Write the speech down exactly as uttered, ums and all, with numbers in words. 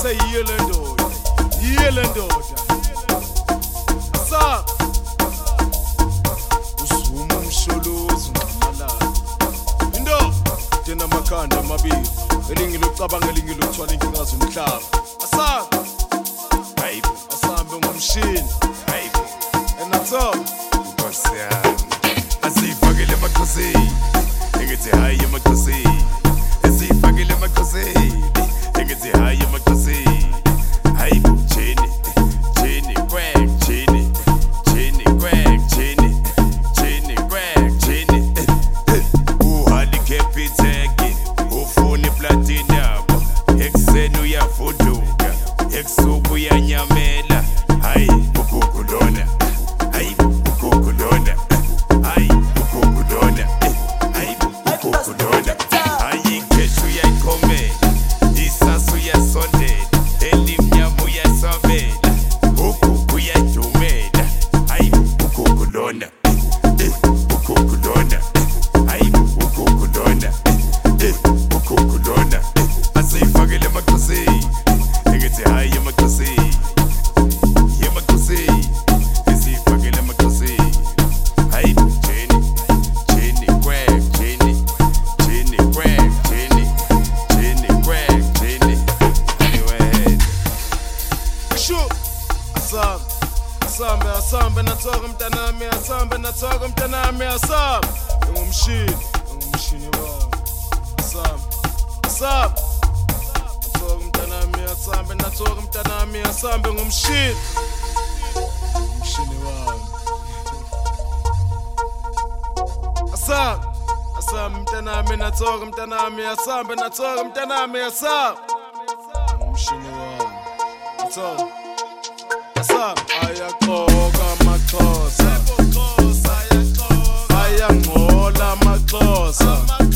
yiyo le ndoda, yiyo le ndoda. Asa usuma umsholozi unqamalala. Indo tena makhanda amabili, elinye locabanga elinye lokuthwala inkinga zomhlaba. Asa hayibo, asambe ngomshini. Hayibo. Enatho Nkosiyami asifakele emakhosini engithi hayi emakhosini asifakele emakhosini engithi hayi emakhosini hayibo jeni jeni kwek jeni jeni kwek jeni jeni kwek jeni uhali kepitheki ufuna platinum ekseni uyafuduka eksuku uyanyamela hayi ukukulona hayi ukukulona hayi ukukulona hayi ukukulona hayi keshu yayikhomela isasu yasondela elimnyama uyasabela ukuku yadumela hayi ukukulona ukukulona hayi ukukulona ukukulona asifakele emakhosini engithi hayi emakhosini emakhosini asifakele emakhosini hayi jeni jeni kwek jeni jeni kwek jeni jeni kwek jeni anyway shu asambe asambe asambe nathoka mntanami asambe nathoka mntanami asambe ngumshini ngumshini wami asambe asambe nathoka mntanami asambe nathoka mntanami asambe ngumshini ngumshini wami asambe asambe mntanami nathoka mntanami asambe nathoka mntanami asambe ngumshini wami nathoka asambe ayaxoka amaXhosa ayangcola amaXhosa